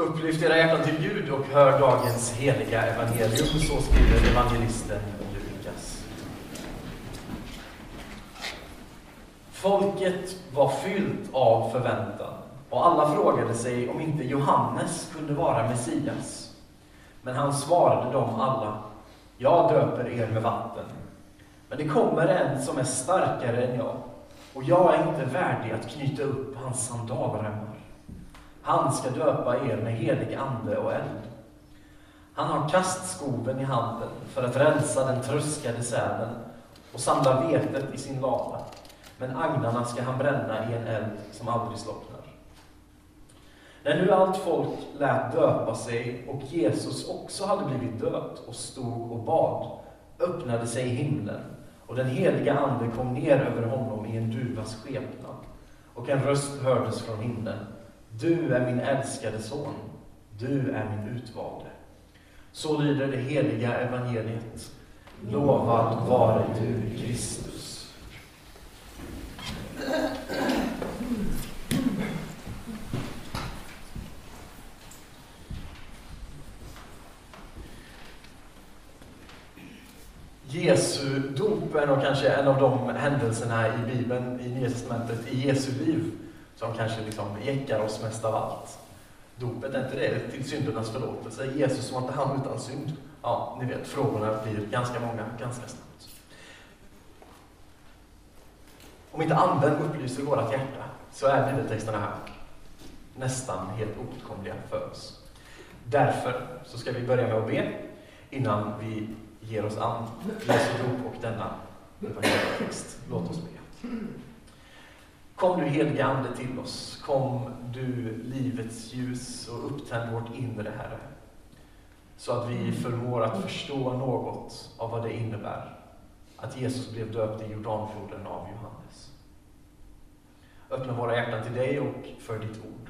Upplyft era hjärtan till Gud och hör dagens heliga evangelium, så skriver evangelisten Lukas. Folket var fyllt av förväntan och alla frågade sig om inte Johannes kunde vara Messias. Men han svarade dem alla: jag döper er med vatten. Men det kommer en som är starkare än jag, och jag är inte värdig att knyta upp hans sandalremmar. Han ska döpa er med helig ande och eld. Han har kastskoven i handen för att rensa den tröskade säden och samla vetet i sin lada. Men agnarna ska han bränna i en eld som aldrig slocknar. När nu allt folk lät döpa sig och Jesus också hade blivit döpt och stod och bad, öppnade sig himlen och den heliga ande kom ner över honom i en duvas skepnad. Och en röst hördes från himlen: du är min älskade son, du är min utvalde. Så lyder det heliga evangeliet. Lovad vare du, Kristus. Jesu dop är nog kanske en av de händelserna i Bibeln, i Nya testamentet, i Jesu liv, som kanske jäckar oss mest av allt. Dopet, är inte det till syndernas förlåtelse? Jesus var inte han utan synd. Ja, ni vet, frågorna blir ganska många, ganska snabbt. Om inte anden upplyser vårat hjärta, så är bibeltexterna här nästan helt oåtkomliga för oss. Därför så ska vi börja med att be innan vi ger oss an Jesu dop och denna evangelietext. Låt oss be. Kom du heliga ande till oss, kom du livets ljus och upptänd vårt inre, Herre, så att vi förmår att förstå något av vad det innebär att Jesus blev döpt i Jordanfloden av Johannes. Öppna våra hjärtan till dig och för ditt ord.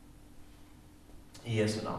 I Jesu namn.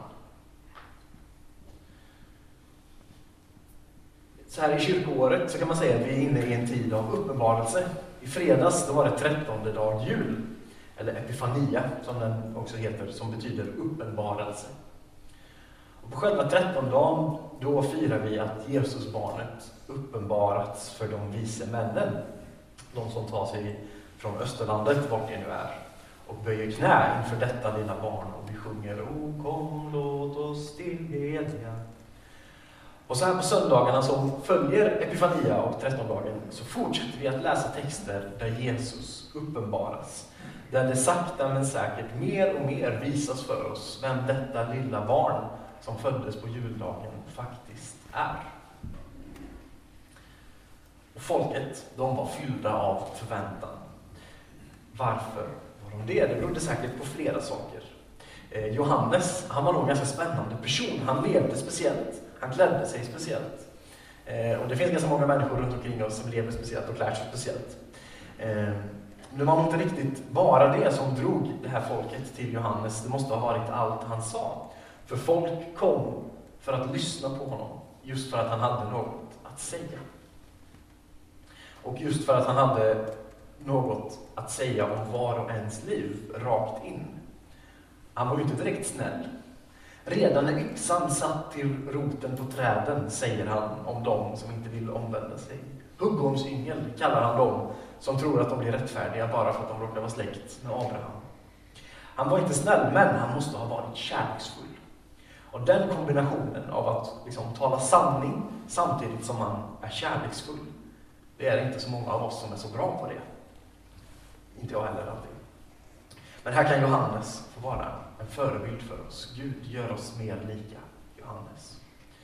Så här i kyrkoåret så kan man säga att vi är inne i en tid av uppenbarelse. I fredags då var det 13:e dag jul, eller Epifania som den också heter, som betyder uppenbarelse. Och på själva 13:e dagen då firar vi att Jesusbarnet uppenbarats för de vise männen. De som tar sig från Österlandet, vart det nu är, och böjer knä inför detta lilla barn, och vi sjunger: O kom, låt oss tillbedja. Och så här på söndagarna som följer Epifania och 13-dagen så fortsätter vi att läsa texter där Jesus uppenbaras. Där det sakta men säkert mer och mer visas för oss vem detta lilla barn som föddes på juldagen faktiskt är. Och folket, de var fyllda av förväntan. Varför var de det? Det berodde säkert på flera saker. Johannes, han var nog en ganska spännande person. Han levde speciellt. Han klädde sig speciellt. Och det finns ganska många människor runt omkring oss som lever speciellt och klär sig speciellt. Det var inte riktigt bara det som drog det här folket till Johannes. Det måste ha varit allt han sa. För folk kom för att lyssna på honom. Just för att han hade något att säga. Och just för att han hade något att säga om var och ens liv rakt in. Han var ju inte direkt snäll. Redan när yxan satt till roten på träden, säger han om dem som inte vill omvända sig. Huggormsyngel kallar han dem som tror att de blir rättfärdiga bara för att de råkar vara släkt med Abraham. Han var inte snäll, men han måste ha varit kärleksfull. Och den kombinationen av att tala sanning samtidigt som han är kärleksfull, det är inte så många av oss som är så bra på det. Inte jag heller alltid. Men här kan Johannes få vara en förebild för oss. Gud gör oss mer lika Johannes.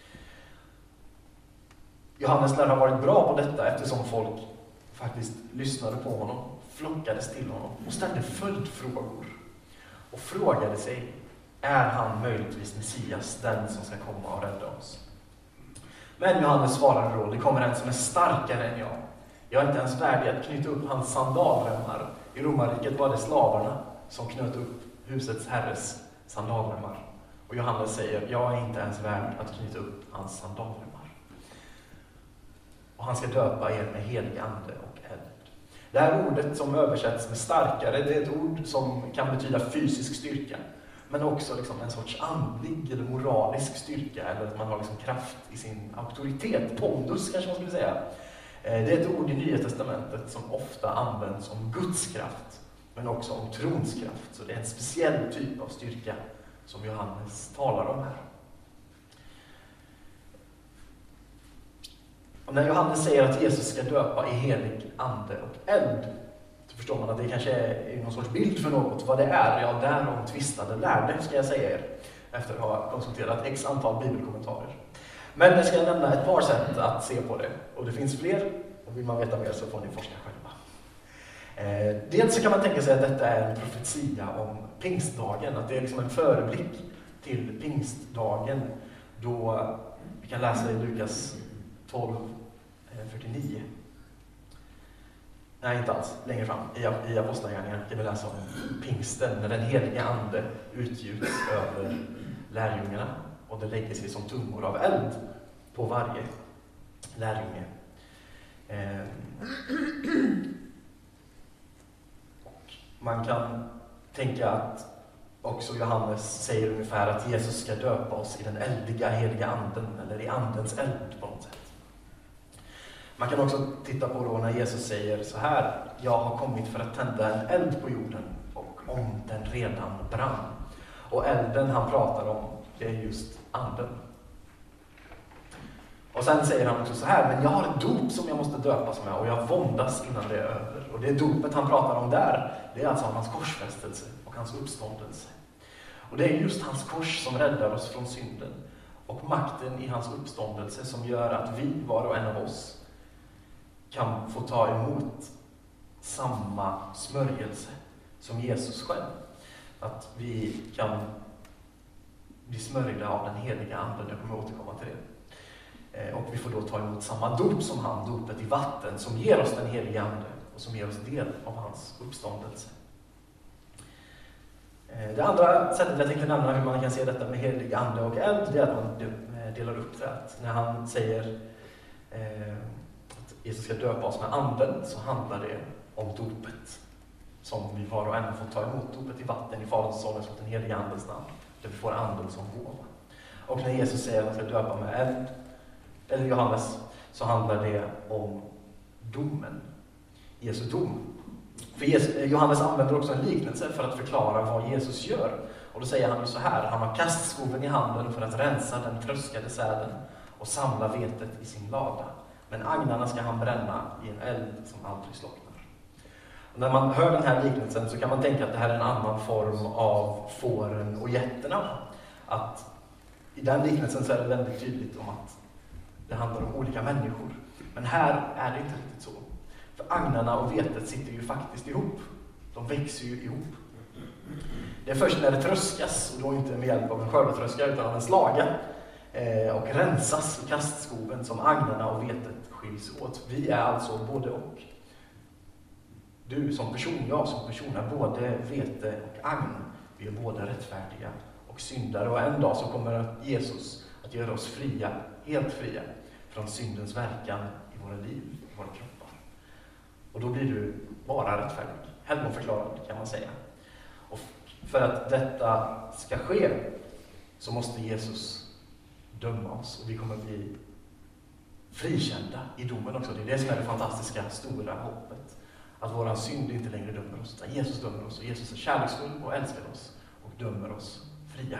Johannes lär ha varit bra på detta eftersom folk faktiskt lyssnade på honom, flockades till honom och ställde följdfrågor. Och frågade sig: är han möjligtvis Messias, den som ska komma och rädda oss? Men Johannes svarade då: det kommer en som är starkare än jag. Jag är inte ens värdig att knyta upp hans sandalremmar. I romarriket var det slavarna som knöt upp husets herres sandalremmar. Och Johannes säger: jag är inte ens värd att knyta upp hans sandalremmar. Och han ska döpa er med helig ande och eld. Det här ordet som översätts med starkare, det är ett ord som kan betyda fysisk styrka. men också liksom en sorts andlig eller moralisk styrka, eller att man har liksom kraft i sin auktoritet, pondus kanske man skulle säga. Det är ett ord i Nya testamentet som ofta används om Guds kraft, men också om trons kraft. Så det är en speciell typ av styrka som Johannes talar om här. Och när Johannes säger att Jesus ska döpa i helig ande och eld, så förstår man att det kanske är någon sorts bild för något. Vad det är, ja, därom tvistade lärde, ska jag säga er, efter att ha konsulterat x antal bibelkommentarer. Men jag ska nämna ett par sätt att se på det, och det finns fler, och vill man veta mer så får ni forska själva. Dels så kan man tänka sig att detta är en profetia om pingstdagen, att det är liksom en föreblick till pingstdagen, då vi kan läsa i Lukas 12:49. Nej, inte alls. Längre fram i Apostlagärningarna kan vi läsa om pingsten, när den heliga ande utgjuts över lärjungarna, och det lägger sig som tungor av eld på varje lärjunge. Och man kan tänka att också Johannes säger ungefär att Jesus ska döpa oss i den eldiga heliga anden, eller i andens eld på något sätt. Man kan också titta på då när Jesus säger så här: jag har kommit för att tända en eld på jorden, och om den redan brann. Och elden han pratar om, det är just anden. Och sen säger han också så här: men jag har ett dop som jag måste döpas med, och jag våndas innan det är över. Och det dopet han pratar om där, det är alltså hans korsfästelse och hans uppståndelse. Och det är just hans kors som räddar oss från synden, och makten i hans uppståndelse som gör att vi, var och en av oss, kan få ta emot samma smörjelse som Jesus själv. Att vi kan bli smörjda av den heliga anden, jag kommer återkomma till det. Och vi får då ta emot samma dop som han, dopet i vatten, som ger oss den heliga ande och som ger oss del av hans uppståndelse. Det andra sättet jag tänkte nämna hur man kan se detta med helig ande och eld, det är att man delar upp det. Att när han säger att Jesus ska döpa oss med anden, så handlar det om dopet som vi var och en får ta emot, dopet i vatten i Faderns, Sonens och den heliga andens namn, där vi får anden som gåva. Och när Jesus säger att han ska döpa med eld, eller Johannes, så handlar det om domen, Jesu dom. För Johannes använder också en liknelse för att förklara vad Jesus gör. Och då säger han ju så här: han har kastskoven i handen för att rensa den tröskade säden och samla vetet i sin lada. Men agnarna ska han bränna i en eld som aldrig slocknar. Och när man hör den här liknelsen så kan man tänka att det här är en annan form av fåren och getterna. Att i den liknelsen så är det väldigt tydligt om att det handlar om olika människor. Men här är det inte riktigt så. För agnarna och vetet sitter ju faktiskt ihop. De växer ju ihop. Det är först när det tröskas, och då inte med hjälp av en skördetröska utan av en slaga, och rensas i kastskoven, som agnarna och vetet skiljs åt. Vi är alltså både och. Du som person, jag som person är både vete och agn. Vi är både rättfärdiga och syndare. Och en dag så kommer Jesus att göra oss fria, helt fria, från syndens verkan i våra liv, i våra kroppar. Och då blir du bara rättfärdig, helgonförklarad kan man säga. Och för att detta ska ske så måste Jesus döma oss, och vi kommer bli frikända i domen också. Det är det som är det fantastiska, stora hoppet. Att våran synd inte längre dömer oss, utan Jesus dömer oss, och Jesus är kärleksfull och älskar oss och dömer oss fria.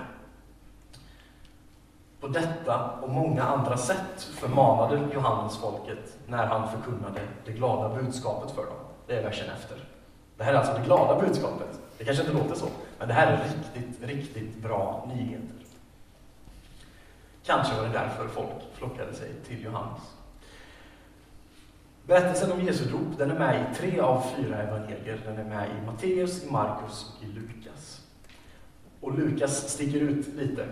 På detta och många andra sätt förmanade Johannes folket när han förkunnade det glada budskapet för dem. Det är versen efter. Det här är alltså det glada budskapet. Det kanske inte låter så, men det här är riktigt, riktigt bra nyheter. Kanske var det därför folk flockade sig till Johannes. Berättelsen om Jesu dop, den är med i 3 av 4 evangelier. Den är med i Matteus, i Markus och i Lukas. Och Lukas sticker ut lite.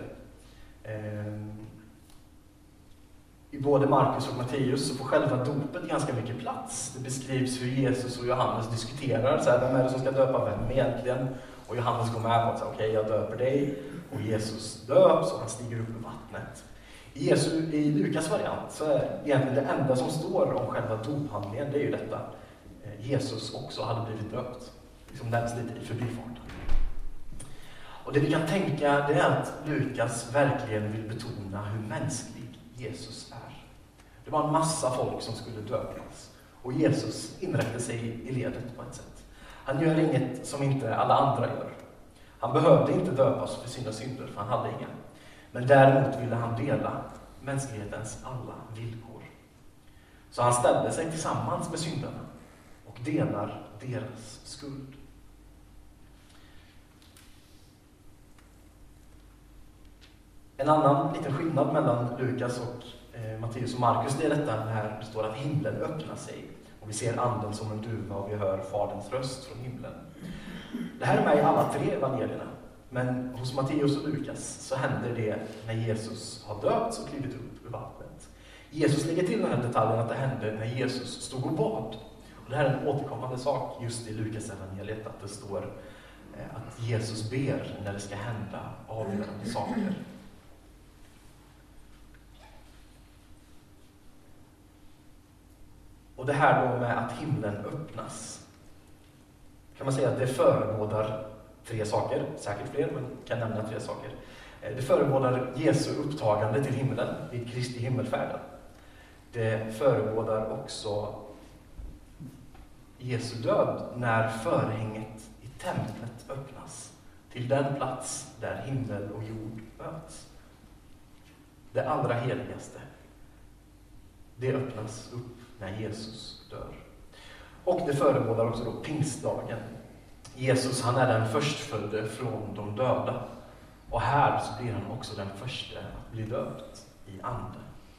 I både Markus och Matteus så får själva dopet ganska mycket plats. Det beskrivs hur Jesus och Johannes diskuterar. Så här, vem är det som ska döpa vem egentligen? Och Johannes går med på att okej, jag döper dig. Och Jesus döps och han stiger upp ur vattnet. I Lukas variant så är egentligen det enda som står om själva dophandlingen, det är ju detta. Jesus också hade blivit döpt. Liksom nämns lite i förbifarten. Och det vi kan tänka det är att Lukas verkligen vill betona hur mänsklig Jesus är. Det var en massa folk som skulle döpas. Och Jesus inrättade sig i ledet på ett sätt. Han gör inget som inte alla andra gör. Han behövde inte döpas för sina synder, för han hade inga. Men däremot ville han dela mänsklighetens alla villkor. Så han ställde sig tillsammans med syndarna och delar deras skuld. En annan liten skillnad mellan Lukas och Matteus och Markus, det är detta när det står att himlen öppnar sig. Och vi ser anden som en duva och vi hör faderns röst från himlen. Det här är med i alla tre evangelierna. Men hos Matteus och Lukas så händer det när Jesus har döpts och klivit upp ur vattnet. Jesus lägger till den här detaljen att det hände när Jesus stod och bad. Och det här är en återkommande sak just i Lukas evangeliet, att det står att Jesus ber när det ska hända avgörande saker. Och det här då med att himlen öppnas, kan man säga att det förebådar tre saker, säkert fler, men kan nämna tre saker. Det förebådar Jesu upptagande till himlen vid Kristi himmelfärden. Det förebådar också Jesu död när förhänget i templet öppnas till den plats där himmel och jord möts. Det allra heligaste, det öppnas upp när Jesus dör. Och det förebådar också då pingstdagen. Jesus, han är den förstfödde från de döda. Och här så blir han också den första att bli döpt i ande.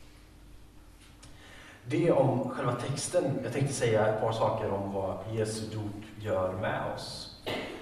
Det om själva texten. Jag tänkte säga ett par saker om vad Jesu dop gör med oss.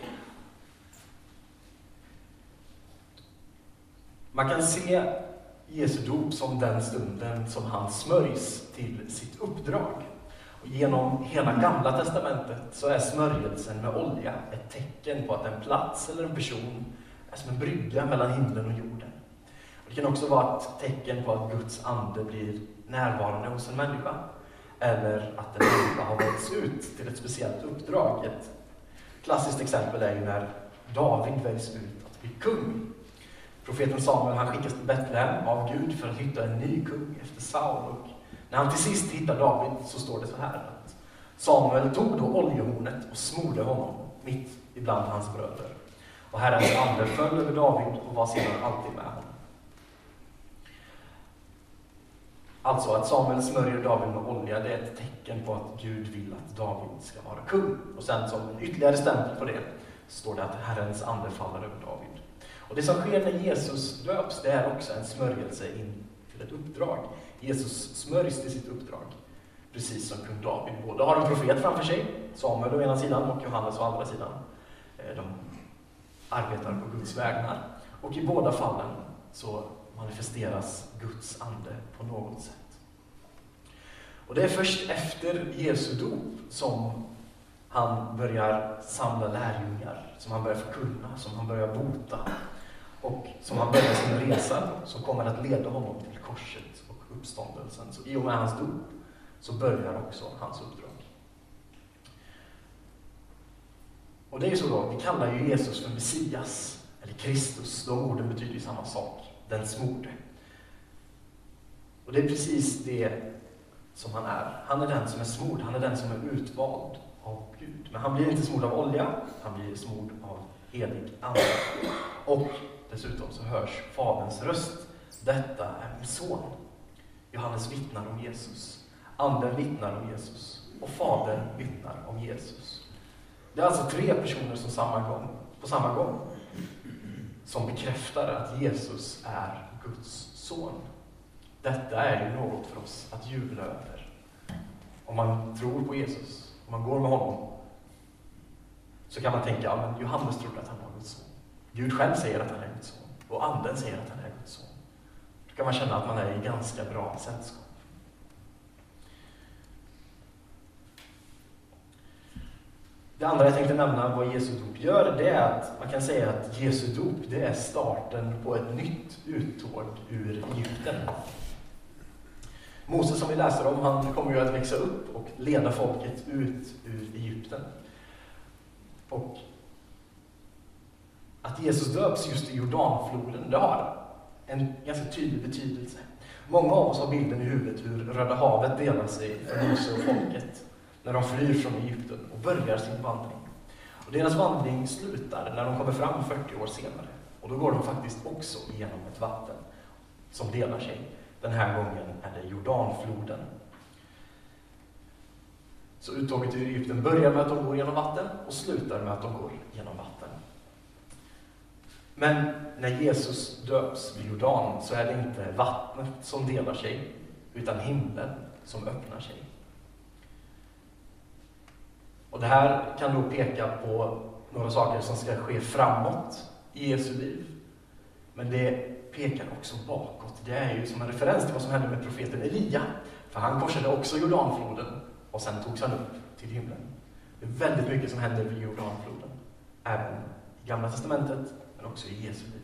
Man kan se Jesu dop som den stunden som han smörjs till sitt uppdrag. Och genom hela Gamla testamentet så är smörjelsen med olja ett tecken på att en plats eller en person är som en brygga mellan himlen och jorden. Och det kan också vara ett tecken på att Guds ande blir närvarande hos en människa. Eller att en människa har valts ut till ett speciellt uppdrag. Ett klassiskt exempel är ju när David väljs ut att bli kung. Profeten Samuel, han skickas till Betlehem av Gud för att hitta en ny kung efter Saul. Och när han till sist hittar David så står det så här att Samuel tog då oljehornet och smorde honom mitt ibland hans bröder. Och Herrens ande föll över David och var sedan alltid med honom. Alltså att Samuel smörjer David med olja, det är ett tecken på att Gud vill att David ska vara kung. Och sen som en ytterligare stämpel på det står det att Herrens ande faller över David. Och det som sker när Jesus döps, det är också en smörjelse in till ett uppdrag. Jesus smörjs till sitt uppdrag, precis som kung David. Båda har en profet framför sig, Samuel å ena sidan och Johannes å andra sidan. De arbetar på Guds vägnar. Och i båda fallen så manifesteras Guds ande på något sätt. Och det är först efter Jesu dop som han börjar samla lärjungar, som han börjar förkunna, som han börjar bota och som han börjar sin resa som kommer att leda honom till korset och uppståndelsen. Så i och med hans dop så börjar också hans uppdrag. Och det är ju så då, vi kallar ju Jesus för Messias eller Kristus. De orden betyder ju samma sak, den smorde. Och det är precis det som han är. Han är den som är smord, han är den som är utvald av Gud. Men han blir inte smord av olja, han blir smord av helig ande. Och dessutom så hörs Faderns röst. Detta är min son. Johannes vittnar om Jesus. Anden vittnar om Jesus. Och Fadern vittnar om Jesus. Det är alltså tre personer som på samma gång som bekräftar att Jesus är Guds son. Detta är ju något för oss att jubla över. Om man tror på Jesus, om man går med honom, så kan man tänka, ja, men Johannes trodde att han var Guds son. Gud själv säger att han är Guds son. Och anden säger att han är Guds son. Då kan man känna att man är i ganska bra sällskap. Det andra jag tänkte nämna vad Jesu dop gör, det är att man kan säga att Jesu dop, det är starten på ett nytt uttåg ur Egypten. Moses som vi läser om, han kommer ju att växa upp och leda folket ut ur Egypten. Och Att Jesus döps just i Jordanfloden, det har en ganska tydlig betydelse. Många av oss har bilden i huvudet hur Röda havet delar sig för Mose och folket när de flyr från Egypten och börjar sin vandring. Och deras vandring slutar när de kommer fram 40 år senare. Och då går de faktiskt också igenom ett vatten som delar sig. Den här gången är det Jordanfloden. Så uttåget ur Egypten börjar med att de går genom vatten och slutar med att de går genom vatten. Men när Jesus döps vid Jordan så är det inte vattnet som delar sig, utan himlen som öppnar sig. Och det här kan då peka på några saker som ska ske framåt i Jesu liv. Men det pekar också bakåt. Det är ju som en referens till vad som hände med profeten Elia. För han korsade också Jordanfloden och sen togs han upp till himlen. Det är väldigt mycket som händer vid Jordanfloden. Även i Gamla testamentet, men också i Jesu liv.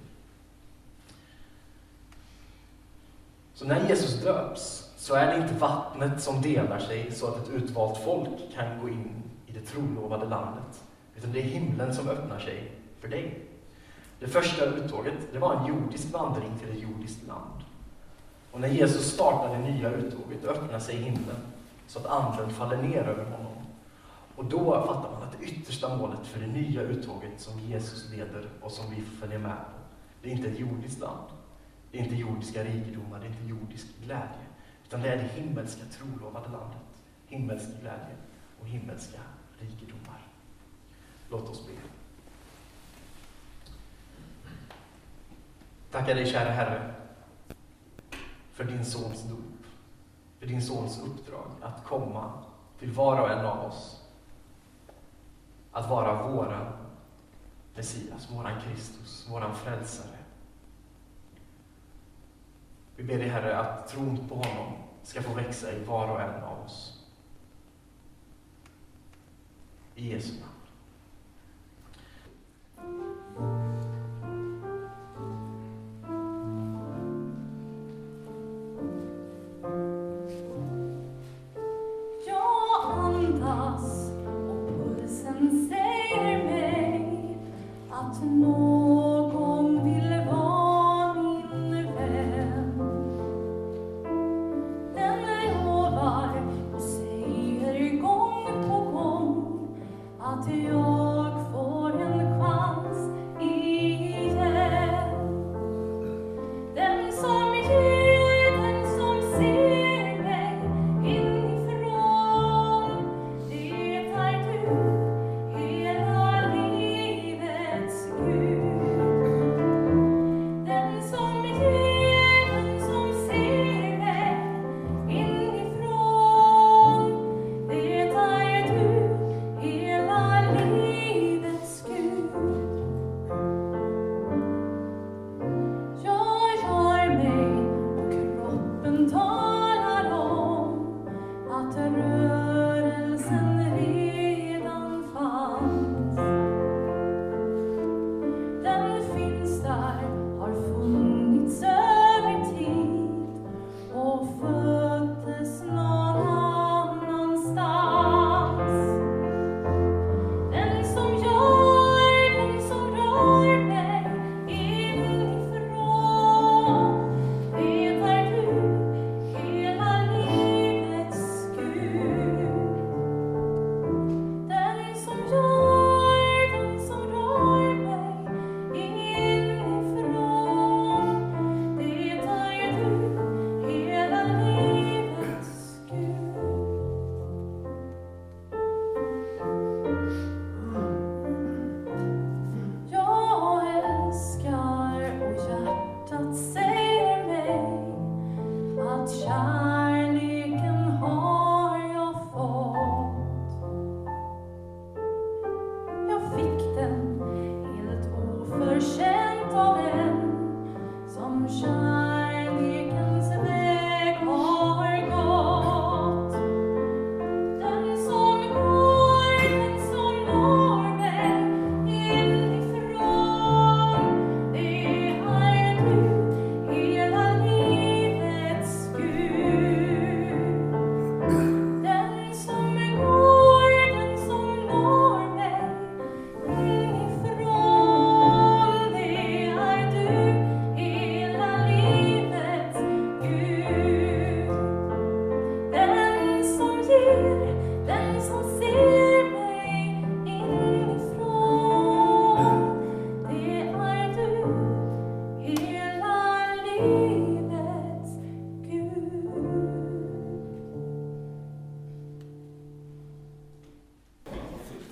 Så när Jesus döps så är det inte vattnet som delar sig så att ett utvalt folk kan gå in i det trolovade landet. Utan det är himlen som öppnar sig för dig. Det första uttåget, det var en jordisk vandring till ett jordiskt land. Och när Jesus startar det nya uttåget öppnar sig himlen så att anden faller ner över honom. Och då fattar man att det yttersta målet för det nya uttåget som Jesus leder och som vi följer med på, det är inte ett jordiskt land. Det är inte jordiska rikedomar, det är inte jordisk glädje. Utan det är det himmelska trolovade landet. Himmelsk glädje och himmelska rikedomar. Låt oss be. Tackar dig, kära Herre, för din sons dop. För din sons uppdrag att komma till var och en av oss. Att vara våran Messias, våran Kristus, våran frälsare. Vi ber dig, Herre, att tron på honom ska få växa i var och en av oss. I Jesu namn.